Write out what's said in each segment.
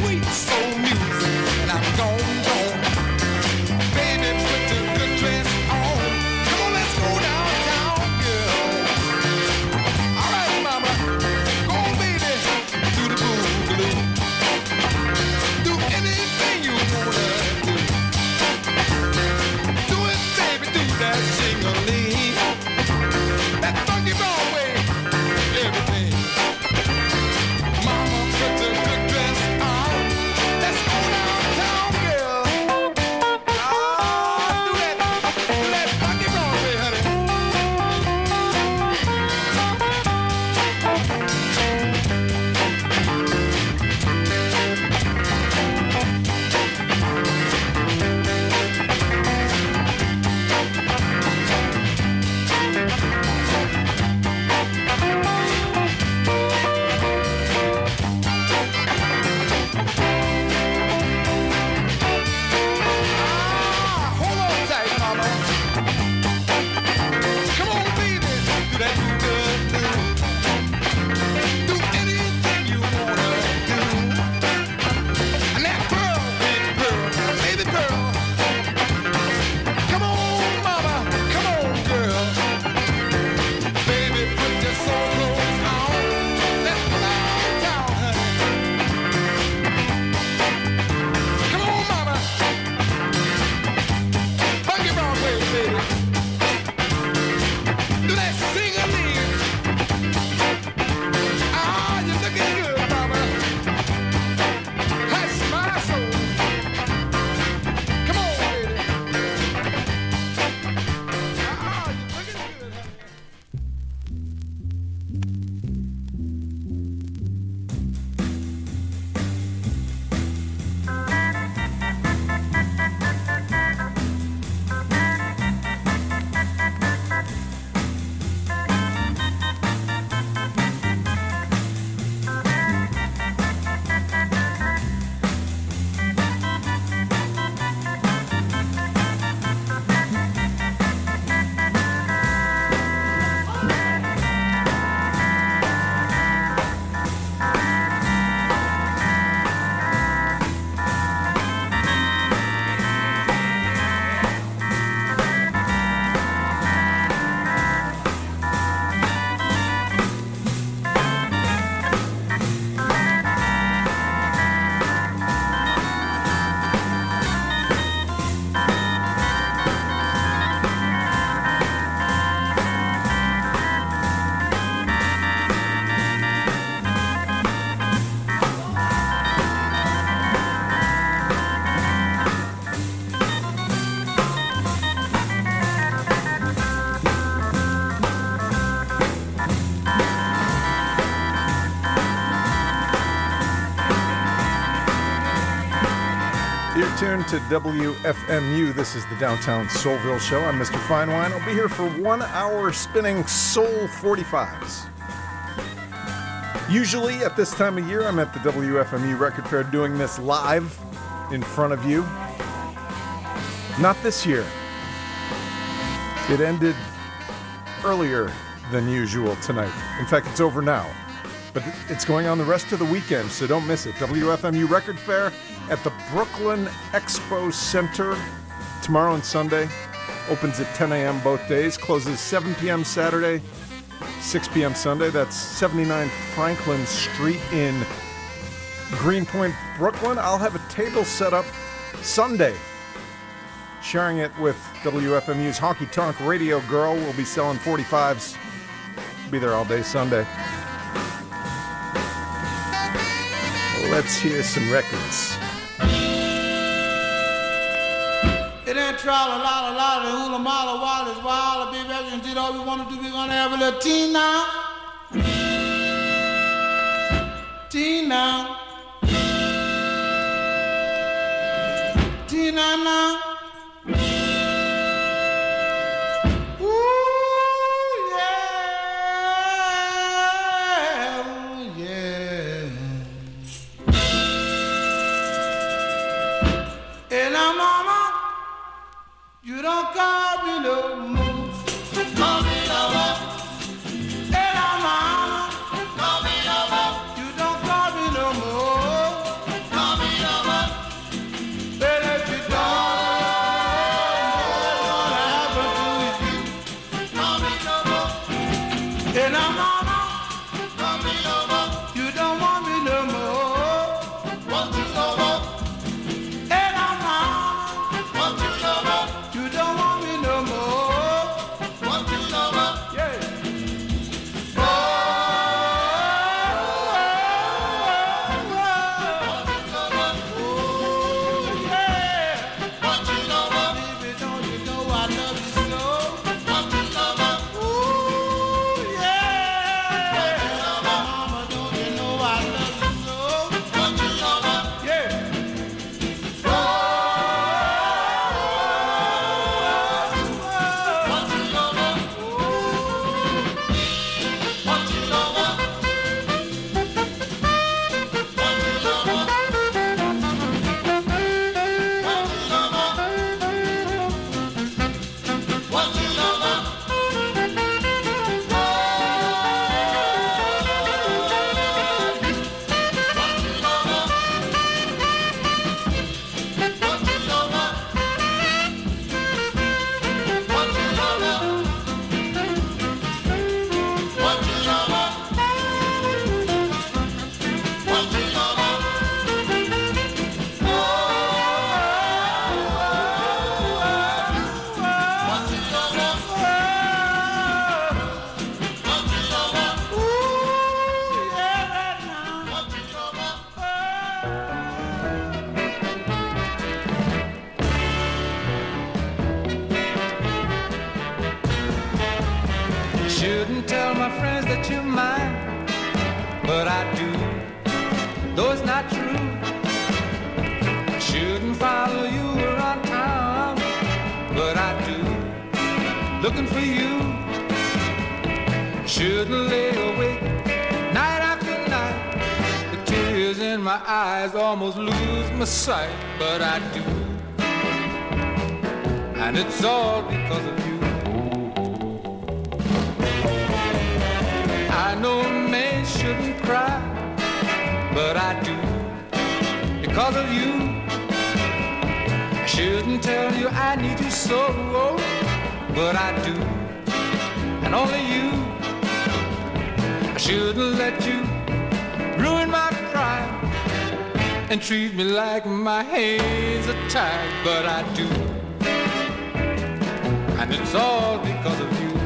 sweet soul music, and I'm gone. Baby, put your good dress on. Come on, let's go downtown, girl. All right, mama, go on, baby, do the boogaloo. Do anything you wanna do. Do it, baby, do that sing-a-ling. That funky Broadway, everything. Mama, put your good dress on. Let's go downtown, girl. Ah, do that funky Broadway, honey. Hold on tight, mama. Come on, baby, do that good do. Do anything you wanna do. And that pearl, baby pearl. Come on, mama, come on, girl. Baby, put your soul clothes on. Let's go downtown, honey. Come on, mama. Funky Broadway, baby. Do that sing-a-ling. Ah, you're looking good, mama. Hush my soul. Come on, baby. Ah, you're looking good, honey. You're tuned to WFMU. This is the Downtown Soulville Show. I'm Mr. Finewine. I'll be here for 1 hour spinning Soul 45s. Usually at this time of year, I'm at the WFMU Record Fair doing this live in front of you. Not this year. It ended earlier than usual tonight. In fact, it's over now. But it's going on the rest of the weekend, so don't miss it. WFMU Record Fair at the Brooklyn Expo Center tomorrow and Sunday. Opens at 10 a.m. both days. Closes 7 p.m. Saturday, 6 p.m. Sunday. That's 79 Franklin Street in Greenpoint, Brooklyn. I'll have a table set up Sunday, sharing it with WFMU's Honky Tonk Radio Girl. We'll be selling 45s. Be there all day Sunday. Let's hear some records. It ain't tra-la-la-la-la, the hula-mala, walla, walla, baby, and did all we want to do. We're gonna have a little tea now. Tea now. Tea now. You don't call me no more. Call me no more. Hey, mama. Call me no more. You don't call me no more. Call me not true. I shouldn't follow you around town, but I do, looking for you. Shouldn't lay awake night after night. The tears in my eyes almost lose my sight, but I do, and it's all because of you. I know a man shouldn't cry, but I do, because of you. I shouldn't tell you I need you so, but I do, and only you. I shouldn't let you ruin my pride and treat me like my hands are tied, but I do, and it's all because of you.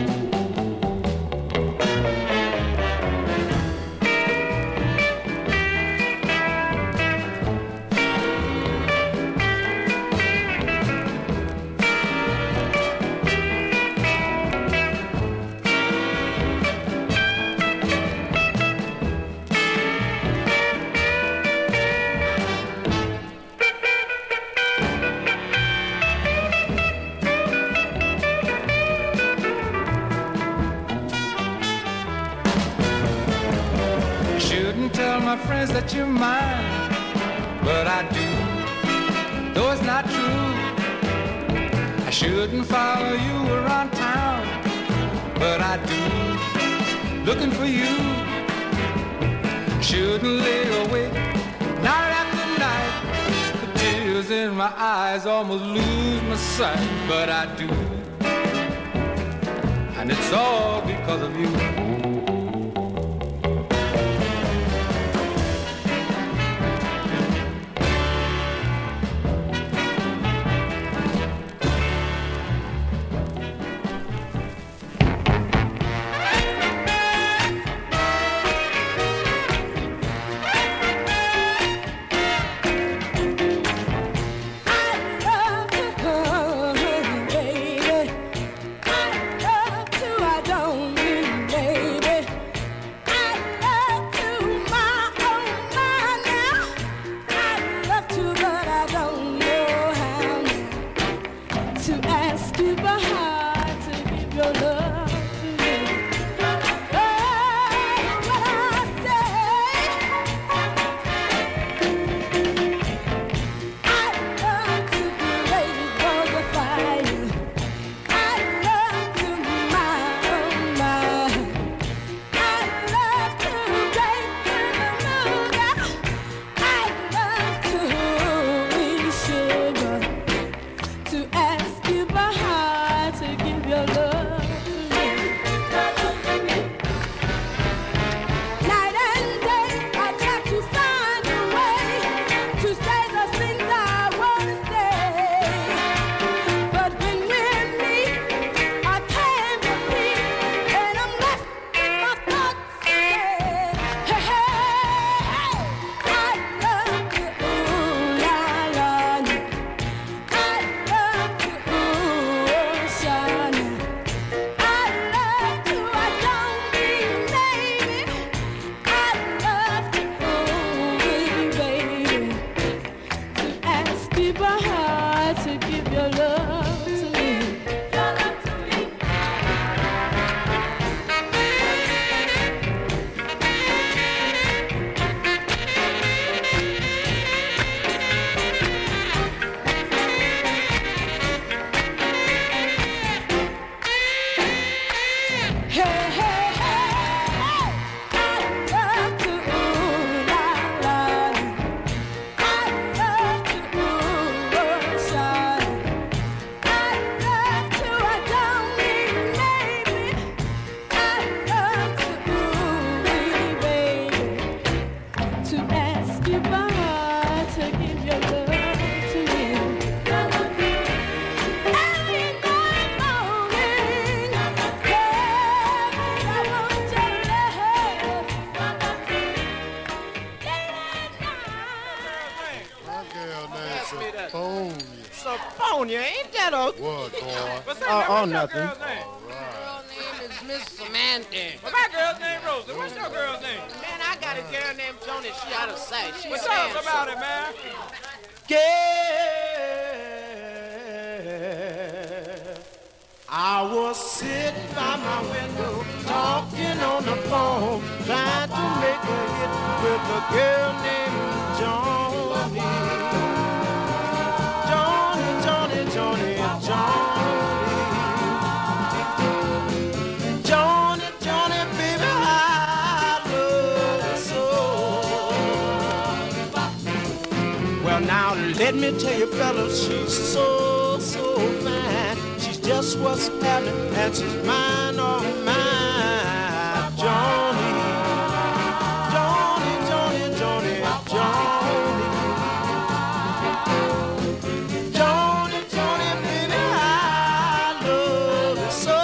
Friends that you're mine, but I do, though it's not true. I shouldn't follow you around town, but I do, looking for you. I shouldn't lay awake night after night. The tears in my eyes almost lose my sight, but I do, and it's all because of you. Sophronia, ain't that a... What, boy? What's that? Nothing. Girl's name? All right. Girl name is Miss Samantha. Well, my girl's name Rosa. What's your girl's name? Man, I got a girl named Joni. She ought to say. She Well, tell us about it, man. Girl, I was sitting by my window, talking on the phone, trying to make a hit with a girl named Joni. Joni, Joni, Joni, Joni. Joni, Joni, baby, I love you so. Well, now let me tell you, fellas, she's so, so fine. She's just what's happening, and she's mine, oh mine. Joni, Joni, Joni, Joni, Joni. Joni, Joni, baby, I love you so.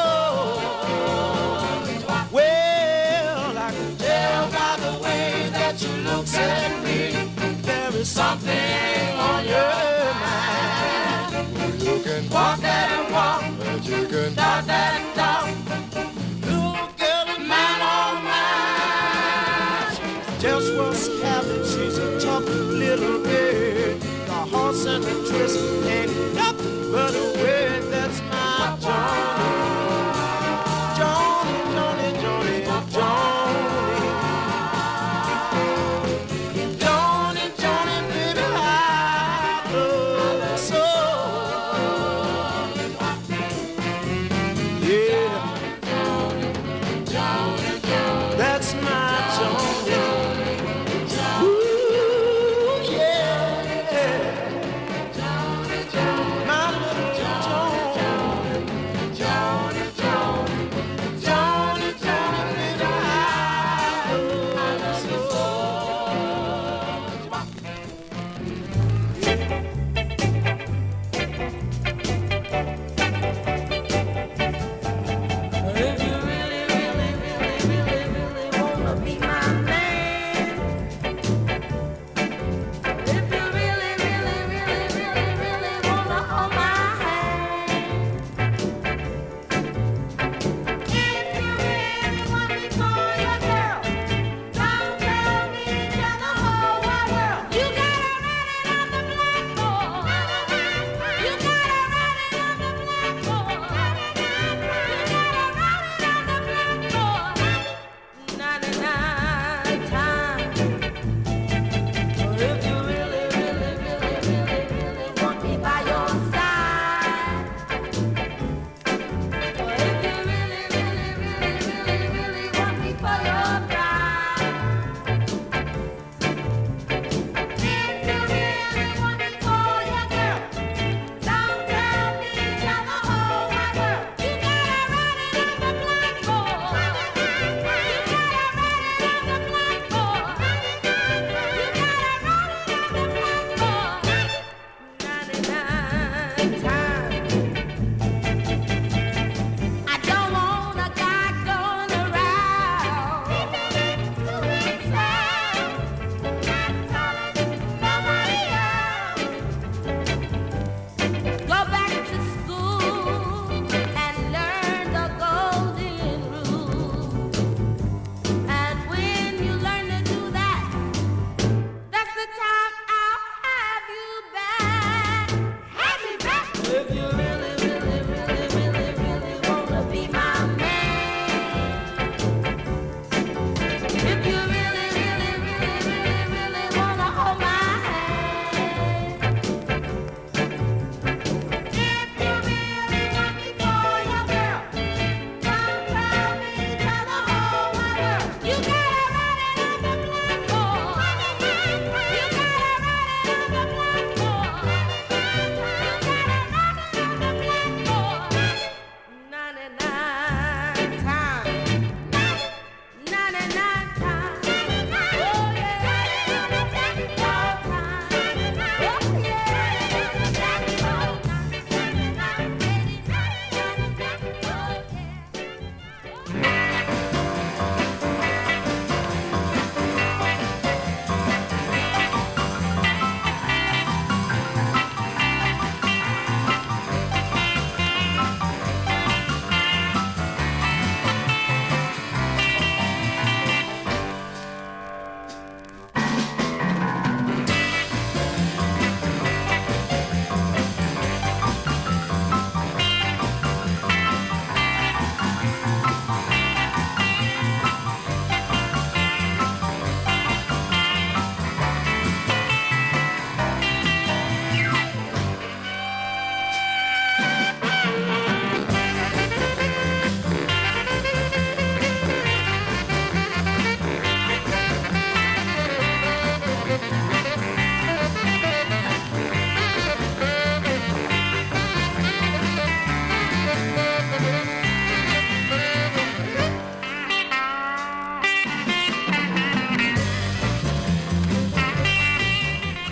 Well, I can tell by the way that you look at me, there is something on your mind. You can Walk that and walk, but you can talk that and talk. Little girl is mine, all mine. She's just what's happening. She's a tough little bird. The horse and the twist ain't nothing but a word. That's my Joni. Joni, Joni, Joni, Joni. Joni, Joni, baby, I love you so. Yeah. That's my Joni. Ooh, yeah. My little Joni.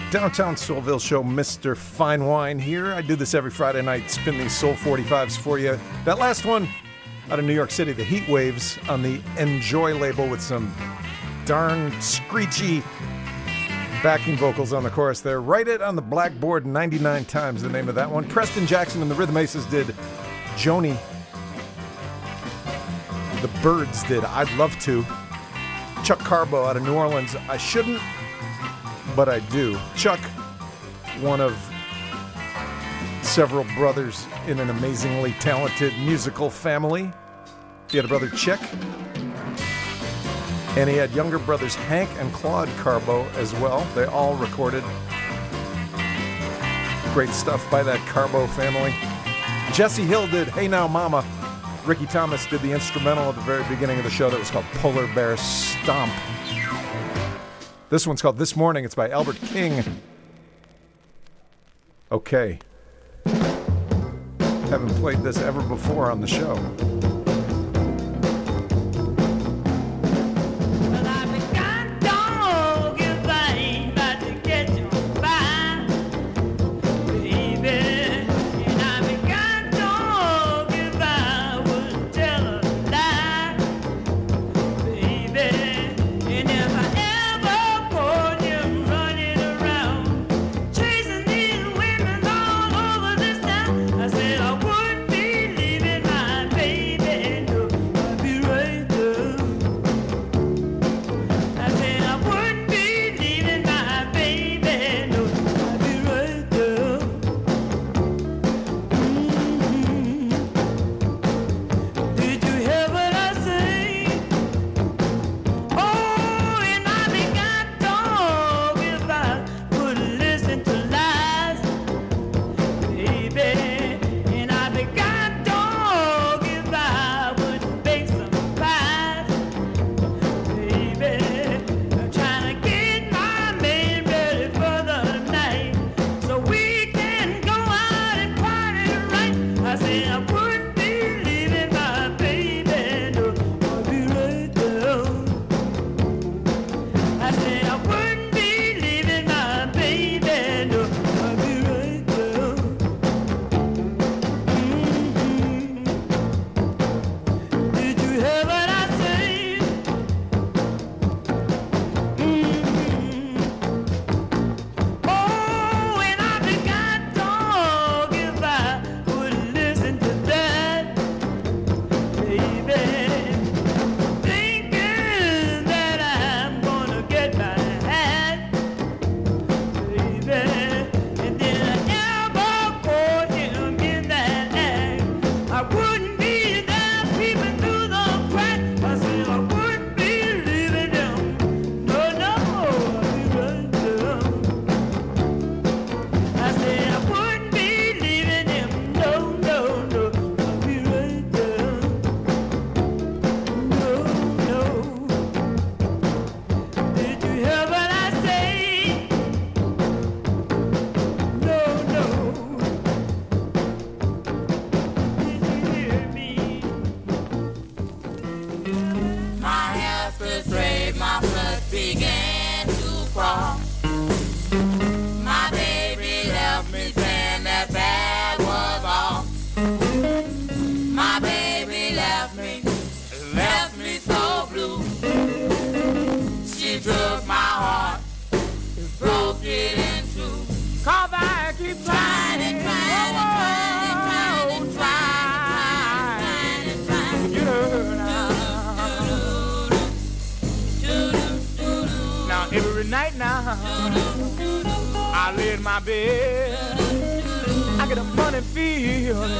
Downtown Soulville show, Mr. Fine Wine here. I do this every Friday night, spin these Soul 45s for you. That last one out of New York City, the Heat Waves on the Enjoy label with some darn screechy backing vocals on the chorus there. Write It on the Blackboard 99 times, the name of that one. Preston Jackson and the Rhythm Aces did Joni. The Byrds did I'd Love To. Chuck Carbo out of New Orleans, I Shouldn't, But I Do. Chuck, one of several brothers in an amazingly talented musical family. He had a brother, Chick, and he had younger brothers, Hank and Claude Carbo, as well. They all recorded great stuff by that Carbo family. Jesse Hill did Hey Now Mama. Ricky Thomas did the instrumental at the very beginning of the show that was called Polar Bear Stomp. This one's called This Morning. It's by Albert King. Okay. Haven't played this ever before on the show. I lay in my bed, I get a funny feeling,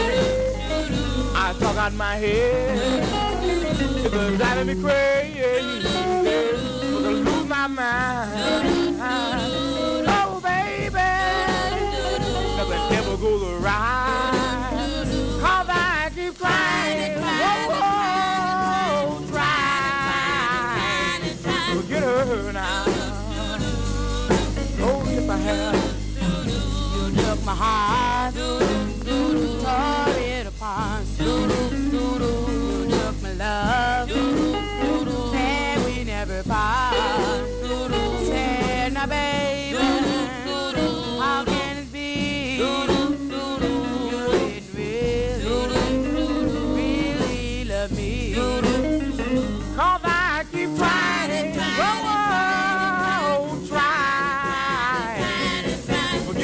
I talk out my head, it's driving me crazy, I'm gonna lose my mind. Oh baby, nothing ever goes right, 'cause I keep crying, trying, forget her now. I have. You took my heart, tore it apart. You took my love, said we never part. Said now baby,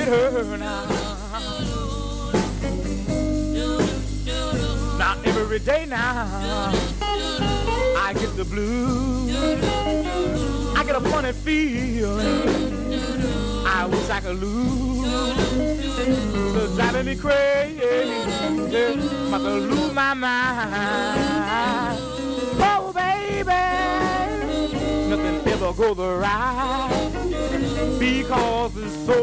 get her now. Now every day now I get the blues. I get a funny feeling. I wish I could lose. It's driving me crazy. I could lose my mind. Oh baby, nothing ever goes right because it's so.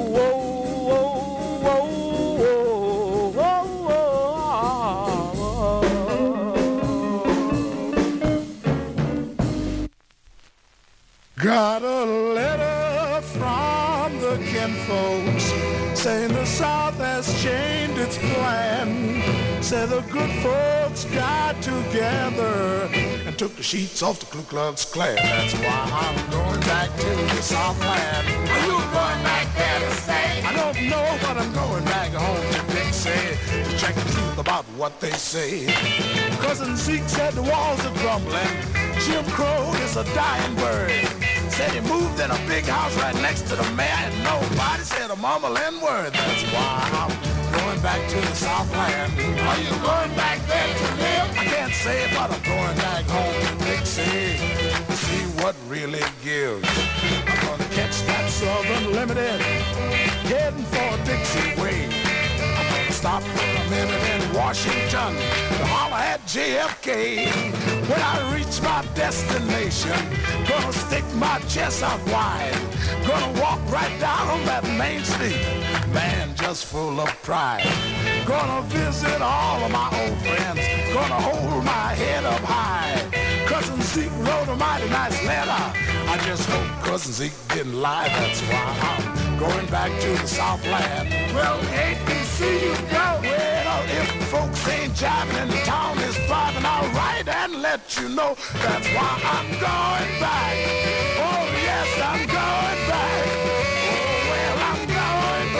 Got a letter from the kinfolks saying the South has changed its plan. Said the good folks got together and took the sheets off the Ku Klux Klan. That's why I'm going back to the Southland. Are you going back there to stay? I don't know, but I'm going back home to Dixie to check the truth about what they say. Cousin Zeke said the walls are crumbling. Jim Crow is a dying bird. Said he moved in a big house right next to the mayor and nobody said a mumbling word. That's why I'm going back to the Southland. Are you going back there to live? I can't say it, but I'm going back home to Dixie to see what really gives. I'm gonna catch that Southern Limited heading for Dixie Way. Stop for a minute in Washington to holler at JFK. When I reach my destination, gonna stick my chest out wide. Gonna walk right down on that main street, man, just full of pride. Gonna visit all of my old friends, gonna hold my head up high. Cousin Zeke wrote a mighty nice letter. I just hope Cousin Zeke didn't lie, that's why I'm going back to the Southland. Well, ABC, you go. Well, if folks ain't jiving and the town is thriving, I'll write and let you know. That's why I'm going back. Oh, yes, I'm going back. Oh, well, I'm going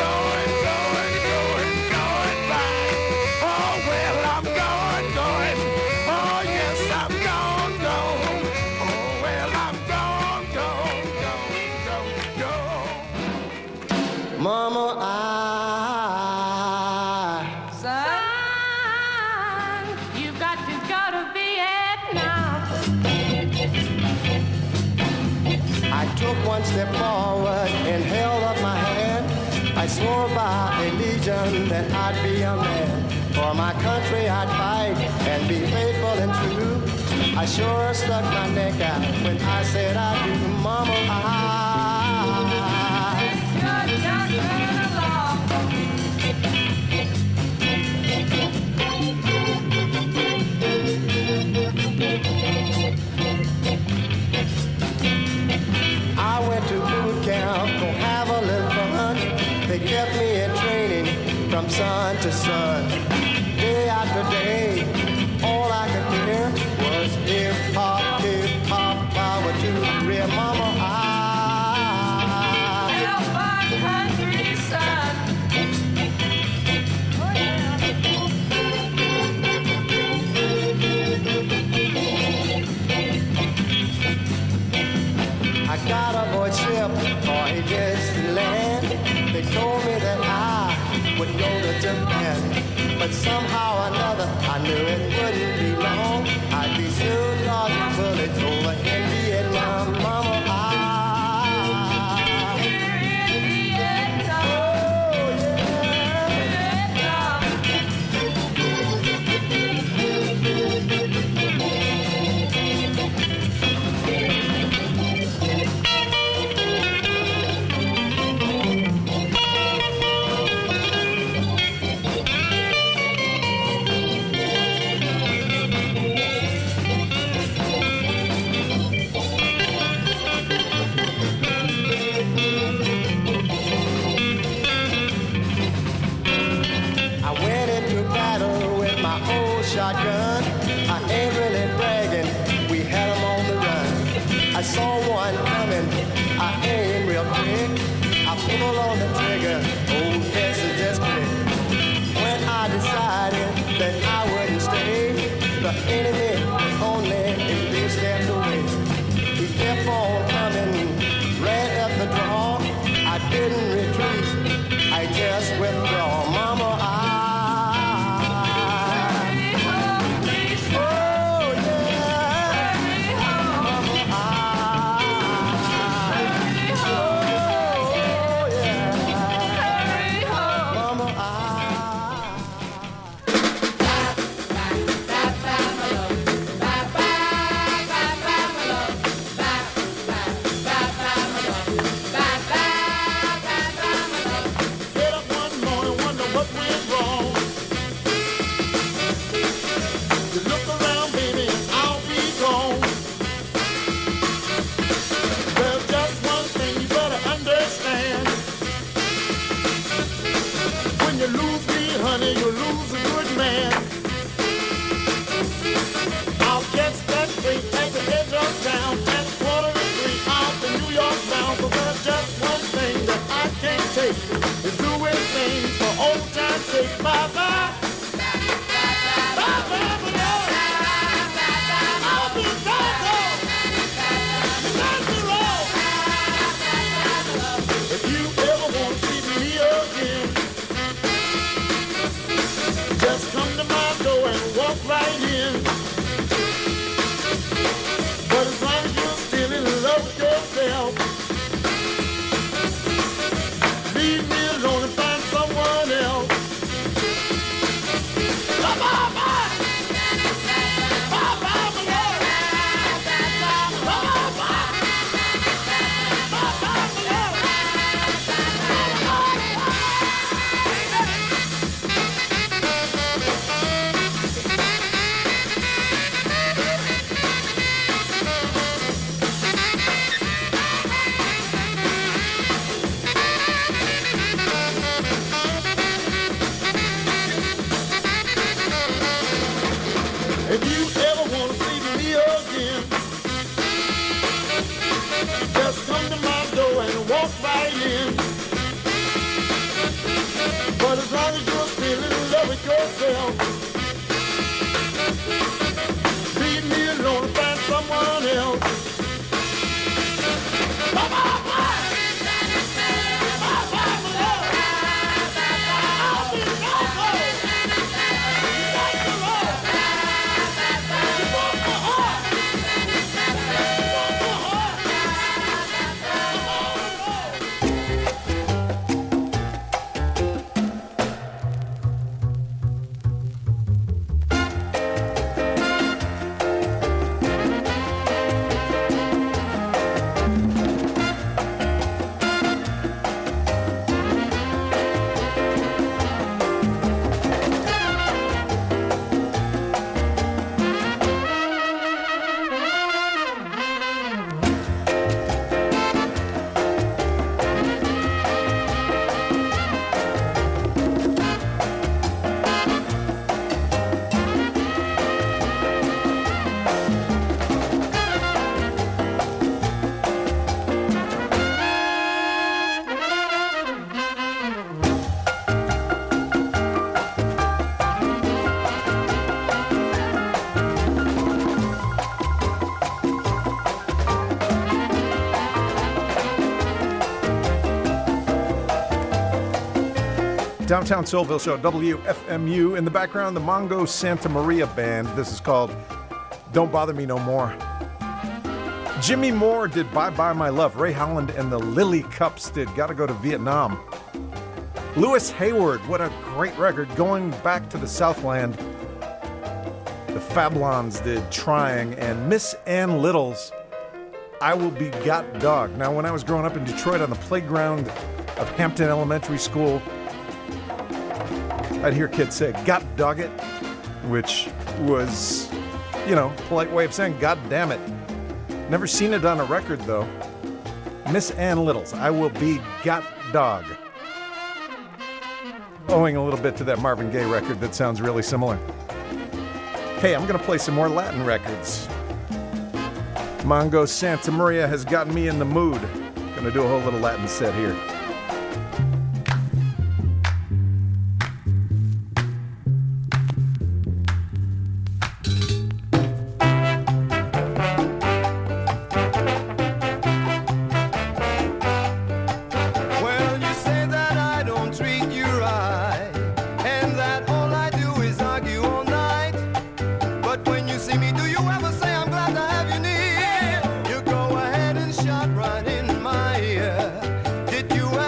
back. Oh, well, I'm going. Oh, yes, I'm going. Oh, well, I'm going. Mama, took one step forward and held up my hand. I swore by allegiance that I'd be a man. For my country I'd fight and be faithful and true. I sure stuck my neck out when I said I do. Mama, I went to boot camp to have a little fun. They kept me in training from sun to sun. Day after day, all I could hear was hip-hop, hip-hop, power to the rear. Mama, I help my country, son. Oh, yeah. I got aboard ship for a distant land. They told me that I would go to Japan, but somehow or another I knew it wouldn't be long. I'd be soon dodging bullets over in Vietnam. Mama, shotgun, I ain't really bragging, we had them on the run. I saw one coming, I aimed real quick, I pulled on the trigger, oh yes, it just clicked. When I decided that I wouldn't stay, the enemy was only a few steps away. He kept on coming, ran up the draw, I didn't retreat. break. It's doing things for old time's sake. Bye-bye. Bye-bye, my Lord. I'll be back home. Back to roll. If you ever want to see me again, just come to my door and walk right in. But as long as you're still in love with yourself, leave me alone and find someone else. Bye-bye, bye. Bye-bye, my Lord. Bye-bye, bye. Bye-bye, my Lord. If you ever want to see me again, just come to my door and walk right in. But as long as you're still in love with yourself, leave me alone and find someone else. Bye-bye, bye. Bye-bye, my Lord. I'll be back home. Back to Lord. You broke my heart. You broke my heart. Downtown Soulville Show, WFMU. In the background, the Mongo Santa Maria Band. This is called Don't Bother Me No More. Jimmy Moore did Bye Bye My Love. Ray Holland and the Lily Cups did Gotta Go to Vietnam. Louis Hayward, what a great record. Going back to the Southland, the Fablons did Trying, and Miss Ann Little's I Will Be Got Dog. Now, when I was growing up in Detroit on the playground of Hampton Elementary School, I'd hear kids say, "God dog it," which was, polite way of saying, "God damn it." Never seen it on a record, though. Miss Ann Little's I Will Be Got Dog. Owing a little bit to that Marvin Gaye record that sounds really similar. Hey, I'm going to play some more Latin records. Mongo Santa Maria has gotten me in the mood. Going to do a whole little Latin set here. Right in my ear. Did you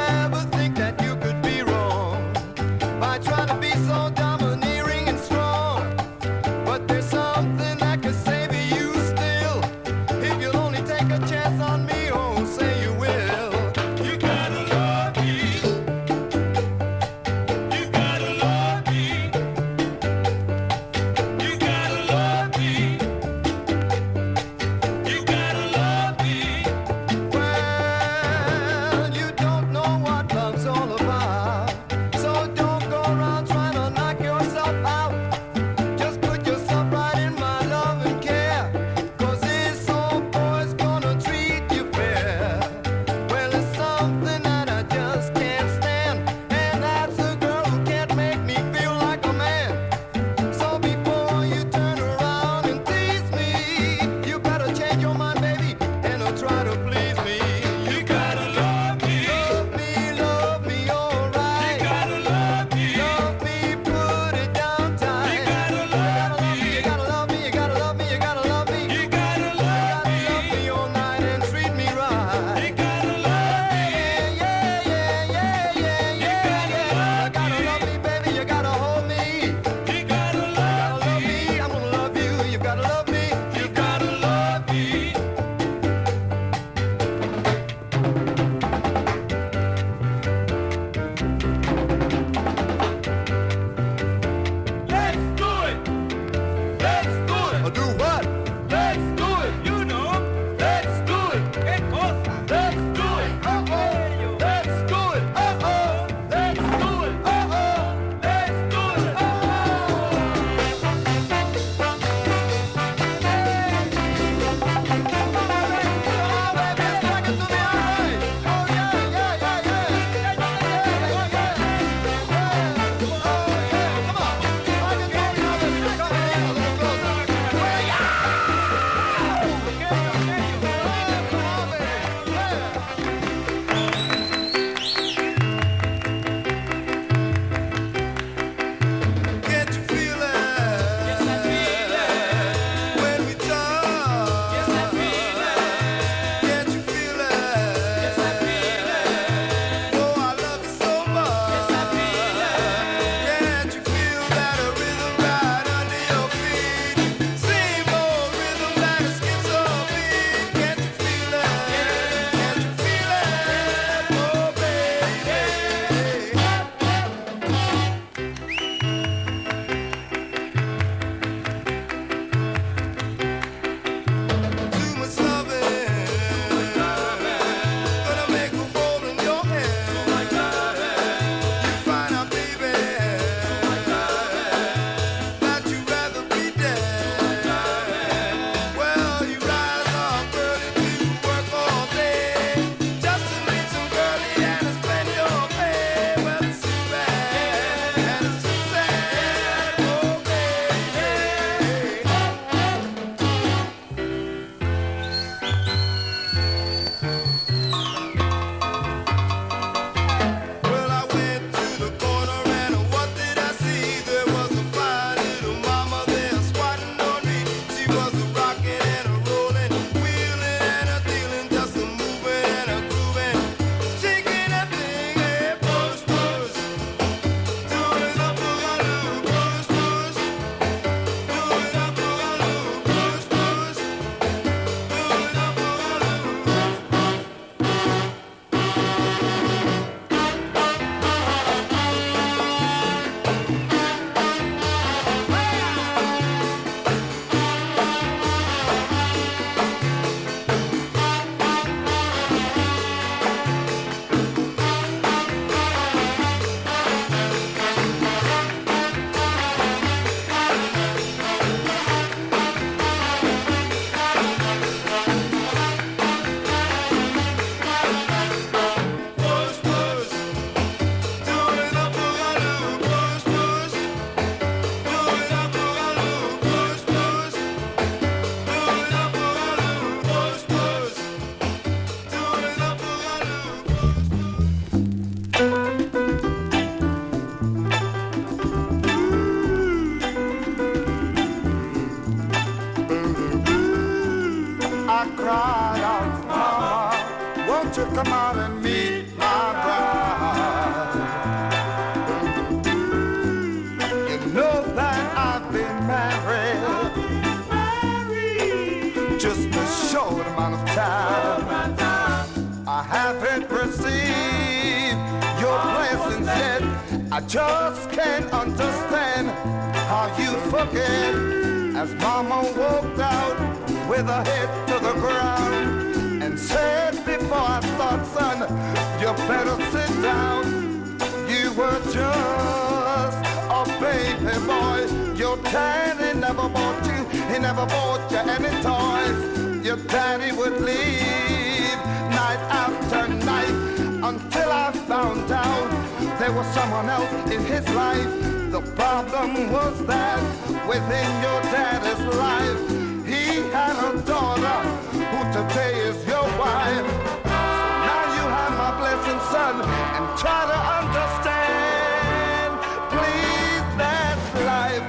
blessings yet. I just can't understand how you forget. As Mama walked out with her head to the ground and said before I start, son, you better sit down. You were just a baby boy. Your daddy never bought you, he never bought you any toys. Your daddy would leave night after night until I found out there was someone else in his life. The problem was that within your daddy's life, he had a daughter who today is your wife. Now you have my blessing, son, and try to understand. Please, that's life.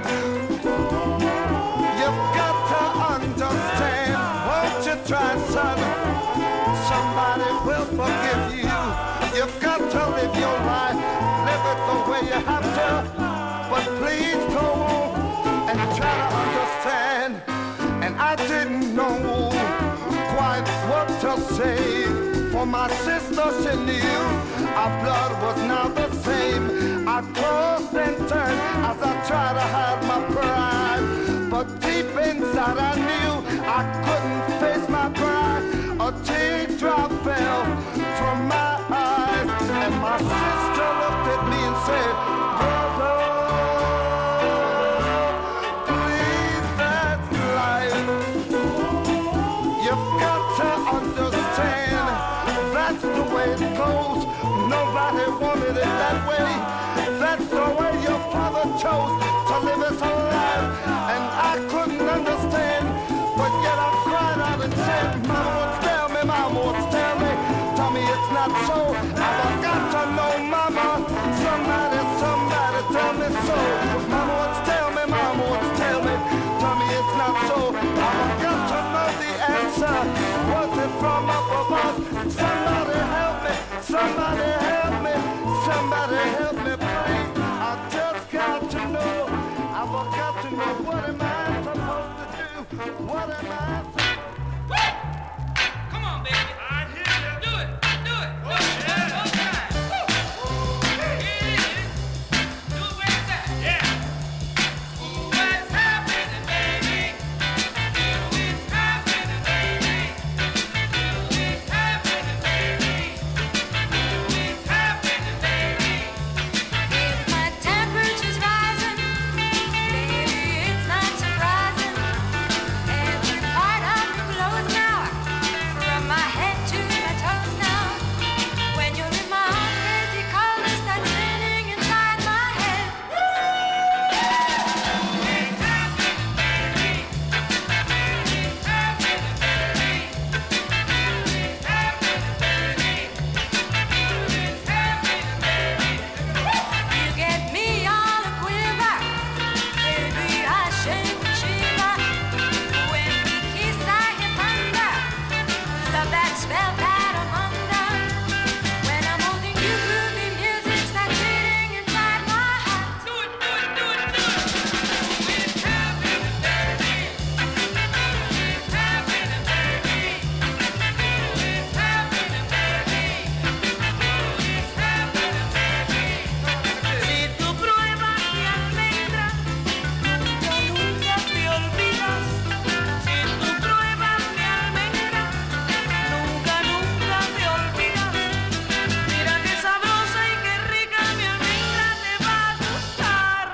You've got to understand. Won't you try, son? Somebody will forgive you. You've got to live your life. Live it the way you have to. But please go on and try to understand. And I didn't know quite what to say. For my sister, she knew our blood was now the same. I tossed and turned as I tried to hide my pride. But deep inside I knew I couldn't face my pride. A teardrop fell from my eyes. And my sister looked at me and said, brother, please, that's life. You've got to understand, that's the way it goes. Nobody wanted it that way. That's the way your father chose to live his whole life. And I couldn't understand, but yet I cried out and said, Mama, what's tell me, Mama, what's tell me? Tell me it's not so. I've got to know, Mama. Somebody tell me so. Mama, what's tell me, Mama, what's tell me? Tell me it's not so. I've got to know the answer. Was it from up above? Somebody help me. Somebody help me. Somebody help me, please. I just got to know. I've got to know. What am I supposed to do? What am I supposed to do? Come on, baby. I hear you. Do it. Do it. Do it. Yeah. One time. Here it is. Do it where it's at. Yeah. What's happening, baby? It's happening, baby. It's happening, baby. It's happening, baby. If my temperature's rising, baby, it's not surprising. Every part of me glows now, from my head to my toes now. When you're in my arms, crazy colors start spinning inside my head. It's happening, baby. It's happening, baby. It's happening, baby. It's happening, baby. You get me all a quiver, baby, I shake and shiver. When we kiss, I hear thunder. Love that spell that I'm under. When I'm holding you, groovy music starts beating inside my heart. Do it, do it, do it, do it. It's happening, baby. It's happening, baby. It's happening, baby. It's happening, baby. Si tú pruebas mi almendra, nunca, nunca te olvidas. Si tú pruebas mi almendra, nunca, nunca te olvidas. Mira qué sabrosa y qué rica mi almendra te va a gustar.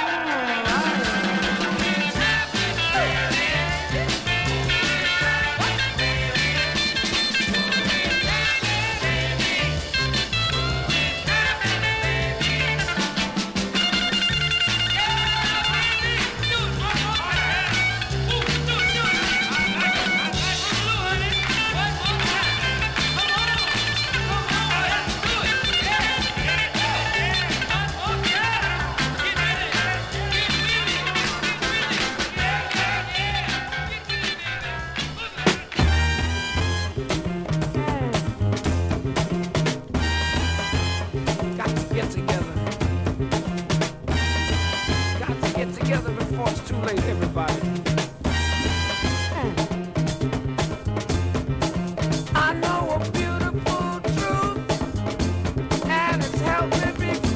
Got to get together. Got to get together before it's too late, everybody. I know a beautiful truth, and it's helped me be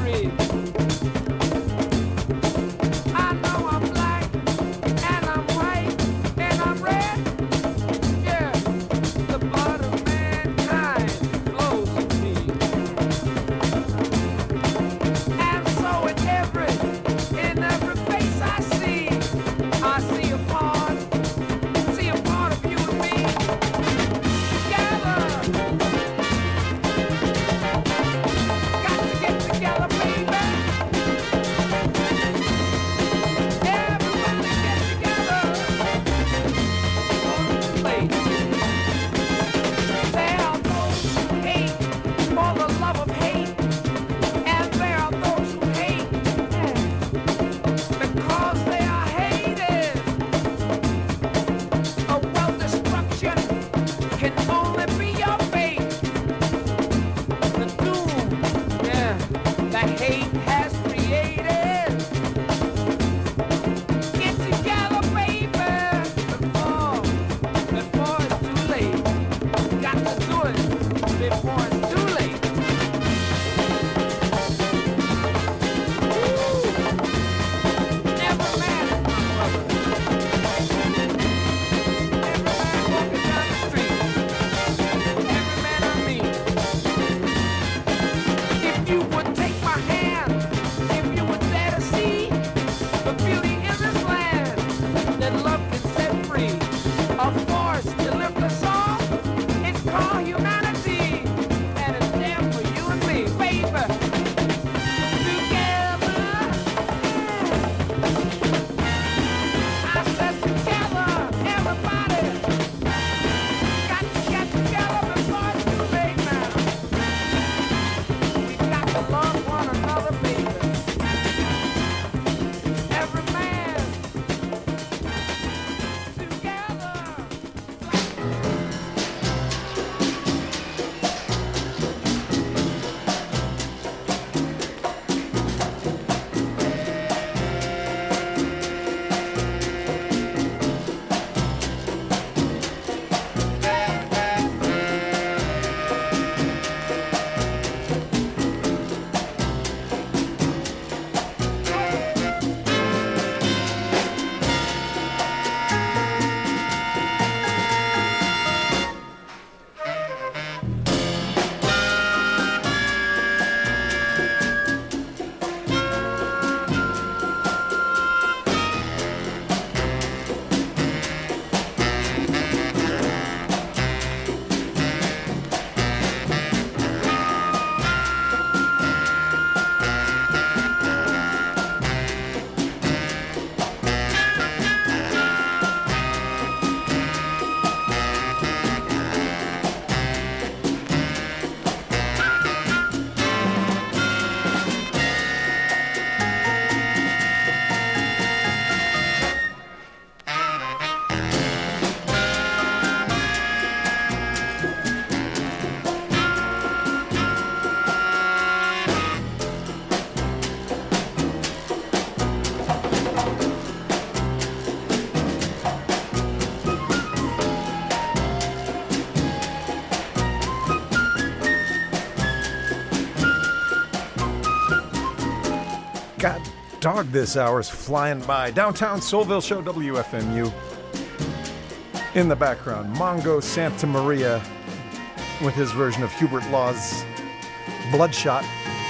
God dog, this hour's flying by. Downtown Soulville Show, WFMU. In the background, Mongo Santa Maria with his version of Hubert Law's Bloodshot.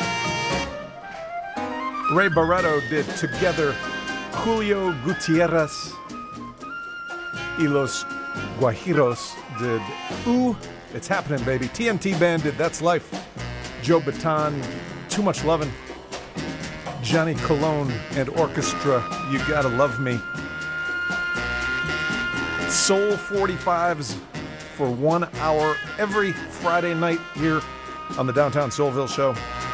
Ray Barretto did Together. Julio Gutierrez y Los Guajiros did Ooh, It's Happening, Baby. TNT Band did That's Life. Joe Bataan, Too Much Lovin'. Johnny Colon and Orchestra, You Gotta Love Me. Soul 45s for 1 hour every Friday night here on the Downtown Soulville Show.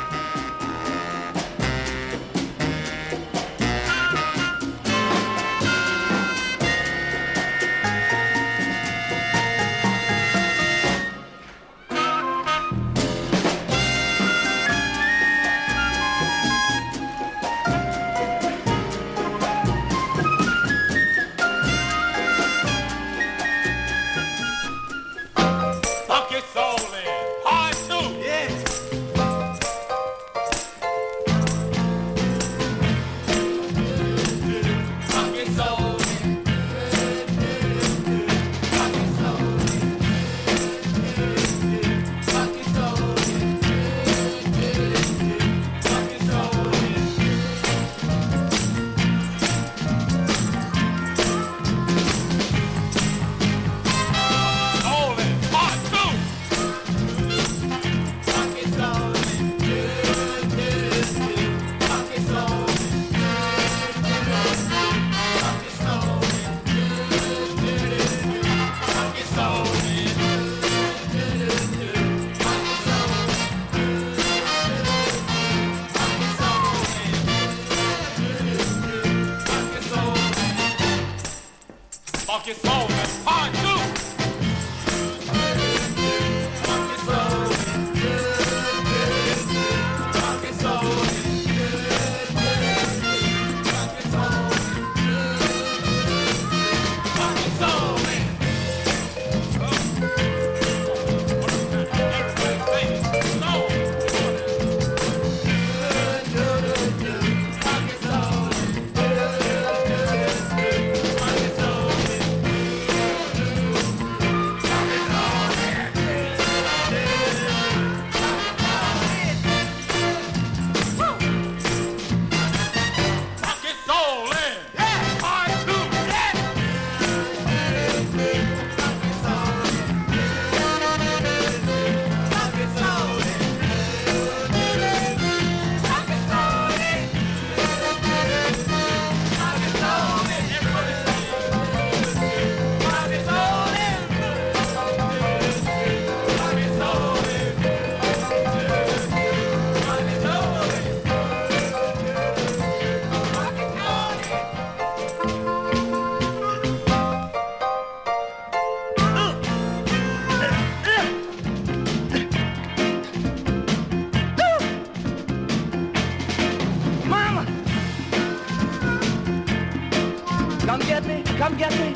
Come get me.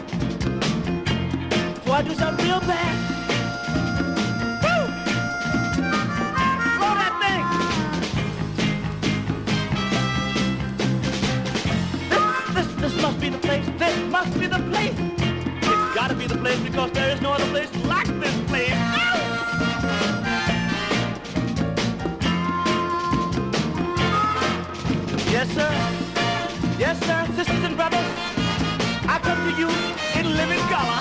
So I do something real bad. Woo! Blow that thing. This must be the place. This must be the place. It's gotta be the place because there is no other place like this place. Yes, sir. Yes, sir. Sisters and brothers, I come to you in living color.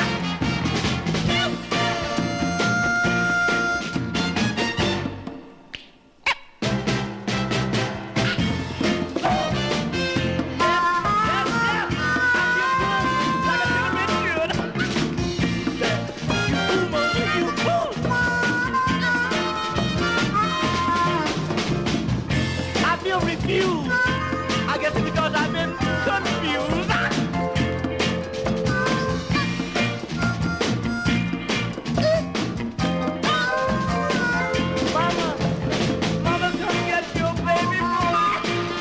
I guess it's because I've been confused. Mama, come get your baby boy.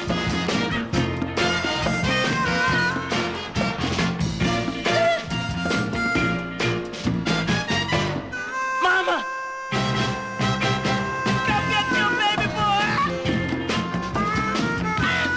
Mama, come get your baby boy.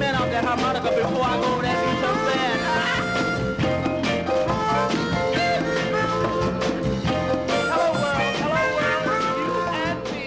man off that harmonica before I go over there and jump in. Hello world, you and me.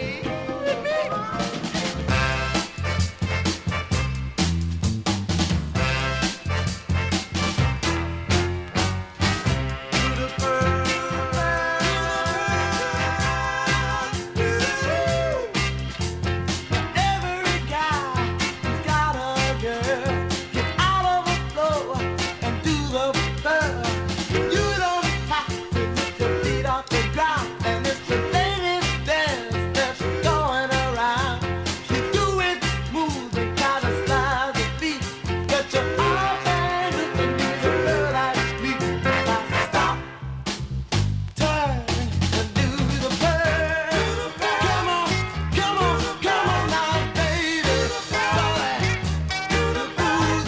Every guy who's got a girl, get out of the flow and do the bird. You don't have to lift your feet off the ground, and if the ladies dance that's going around, you do it smooth and kind of slide the feet. Get your arms and listen to the girl like me. Now stop, turn, and do the bird. Come on, come on, come on now, baby. Alright. Do the bird.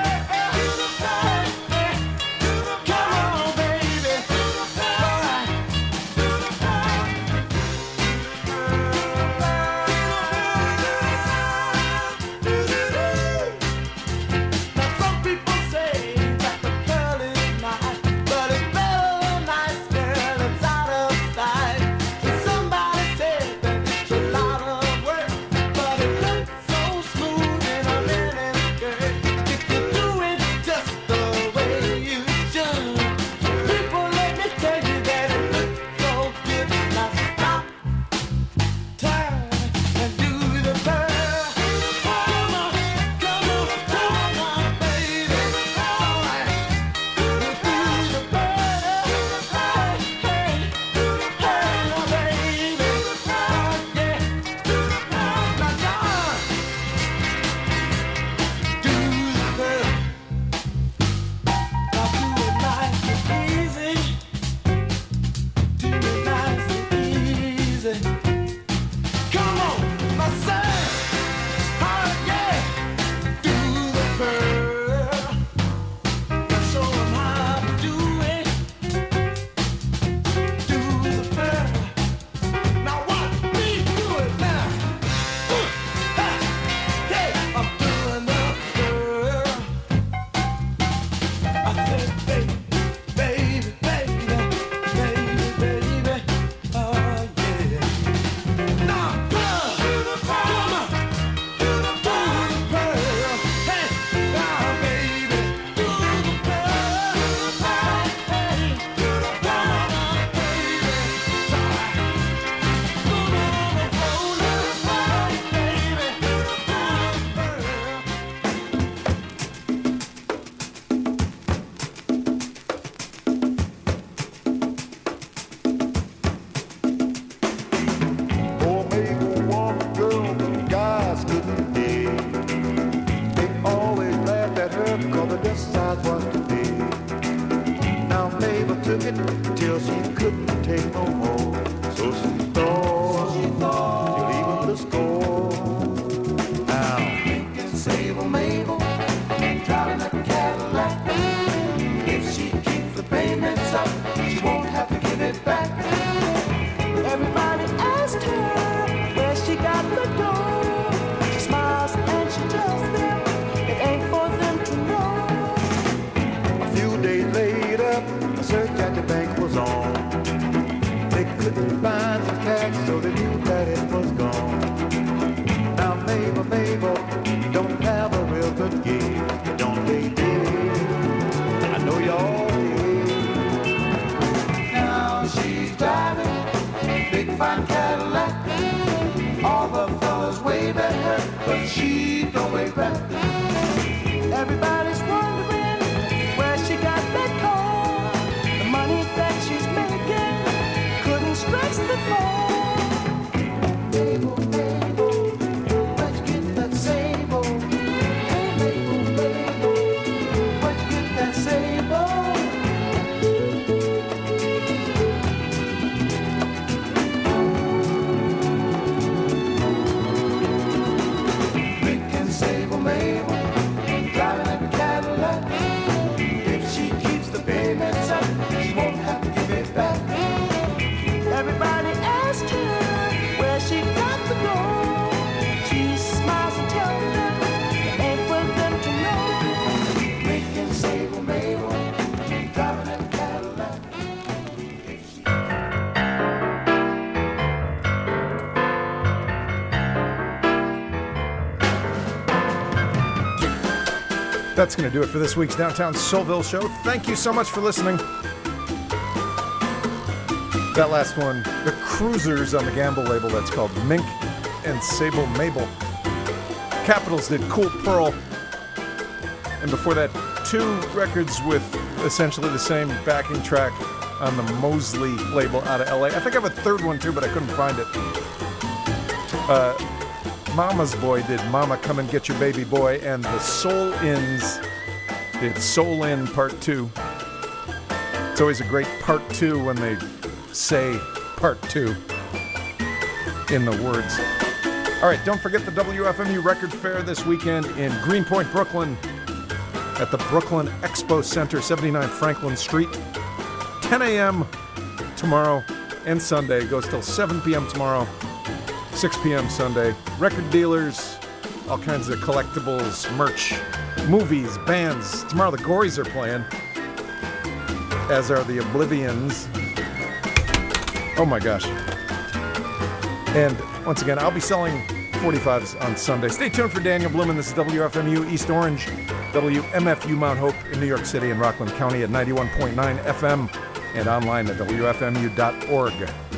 Come on, baby. Alright. Now some people say that the girl is nice, but it's better than nice girl that's out of sight. And somebody said that it's a lot of work, but it looks so smooth in a miniskirt. If you do it just the way you should, people, let me tell you that it looks so good. Now stop, turn, and do the bird. Come on, come on, come on, baby. Alright. Do the bird. Hey, hey, now, baby. Yeah. Now, John, do the bird. Now, do it nice and easy. Do it nice and easy. Come on, my son. Oh, yeah. Do the bird. Show 'em how to do it. Do the bird. Now watch me do it now. Ha. Hey, I'm doing the bird. I said, baby, baby, baby, baby, baby. Oh, yeah. Now, come on. Do the bird. Hey, now, baby. Do the bird. Hey, come on, baby. Alright. Move on the floor now, baby. Do the bird. Oh, Mabel was a girl that guys couldn't dig. They always laughed at her because her dress size was too big. Now Mabel took it till she couldn't take no more. So she thought you'll even the score. Now Lincoln Sable Mabel driving a Cadillac. If she keeps the payments up, she won't have to give it back. Everybody asked her where she got the dough. She smiles and she tells them it ain't for them to know. A few days later, a search at the bank was on. They couldn't find some cash, so they knew that it was gone. Now Mabel don't have a real good gig, don't they, dear? I know y'all did. Now she's driving a big fine Cadillac. All the fellas wave at her, but she don't wave back. Everybody's wondering where she got that car. The money that she's making couldn't stretch the floor. Mabel, where'd you get that sable? Hey, Mabel, where'd you get that sable? Lincoln Sable Mabel That's going to do it for this week's Downtown Soulville show. Thank you so much for listening. That last one, the Cruisers on the Gamble label, that's called Mink and Sable Mabel. Capitals did Cool Pearl. And before that, 2 records with essentially the same backing track on the Mosley label out of LA. I think I have a third one too, but I couldn't find it. Mama's Boy did Mama Come and Get Your Baby Boy, and the Soul Inns did Soul In Part 2. It's always a great Part 2 when they say Part 2 in the words. All right, don't forget the WFMU Record Fair this weekend in Greenpoint, Brooklyn at the Brooklyn Expo Center, 79 Franklin Street. 10 a.m. tomorrow and Sunday. It goes till 7 p.m. tomorrow, 6 p.m. Sunday. Record dealers, all kinds of collectibles, merch, movies, bands. Tomorrow the Gories are playing, as are the Oblivions. Oh my gosh. And once again, I'll be selling 45s on Sunday. Stay tuned for Daniel Blumen. This is WFMU East Orange, WMFU Mount Hope in New York City and Rockland County at 91.9 FM and online at WFMU.org.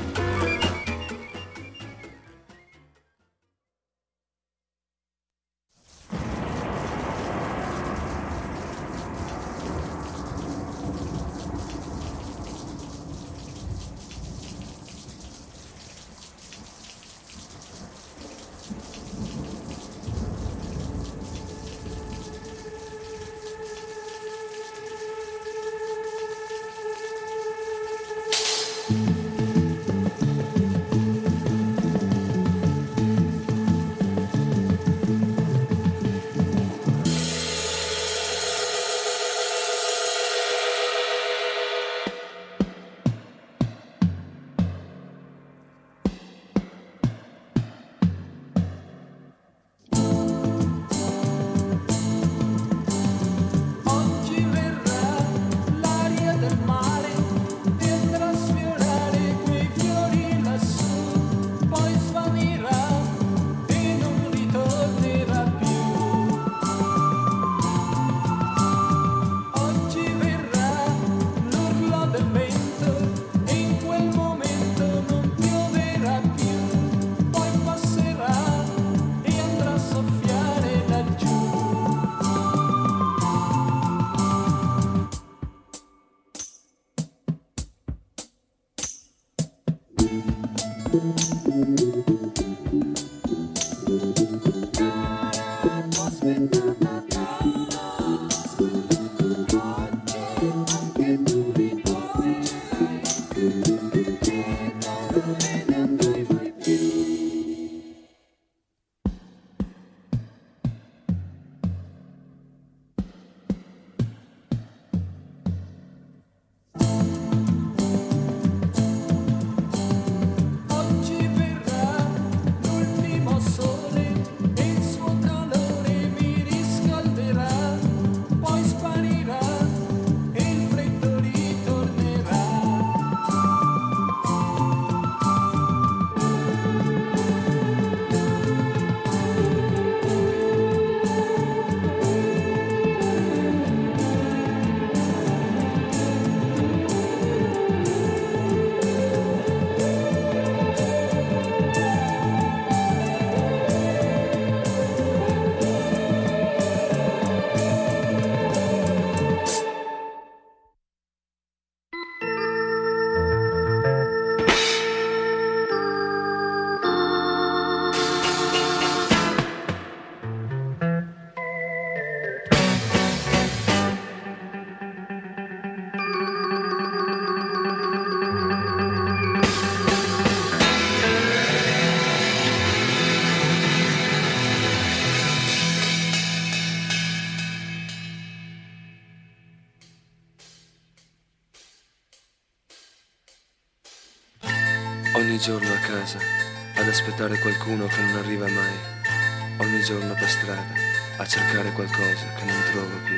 Ogni giorno a casa, ad aspettare qualcuno che non arriva mai. Ogni giorno per strada, a cercare qualcosa che non trovo più.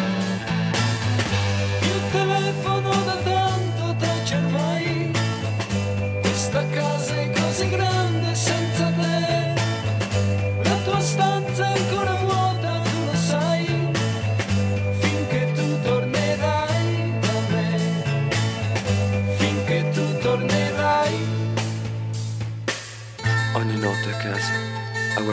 Il telefono da tanto traccia ormai,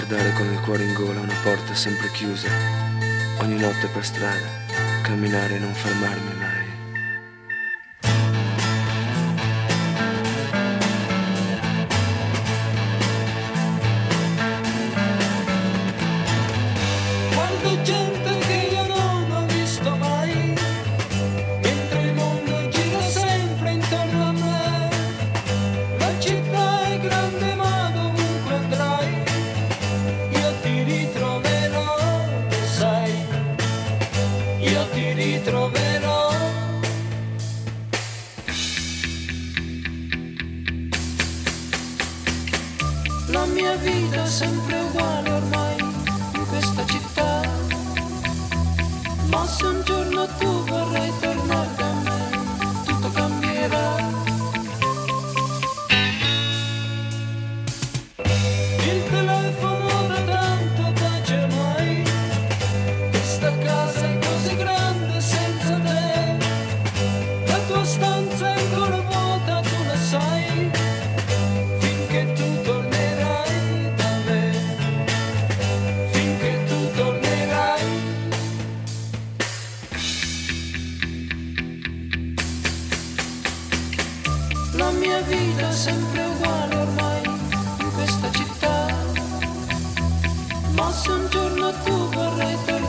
guardare con il cuore in gola una porta sempre chiusa, ogni notte per strada, camminare e non fermarmi mai. Guardo gente che io non ho visto mai, mentre il mondo gira sempre intorno a me. La città è grande ma dovunque andrai, io ti ritroverò, lo sai, io ti ritroverò. La mia vita è sempre uguale ormai in questa città, ma se un giorno tu vorrai tornare da me, tutto cambierà. Il telefono da tanto tace ormai, questa casa è così grande senza te, la tua stanza è ancora vuota, tu lo sai, finché tu tornerai da me, finché tu tornerai. La mia vita è sempre uguale ormai in questa città, ma se un giorno tu vorrai tornare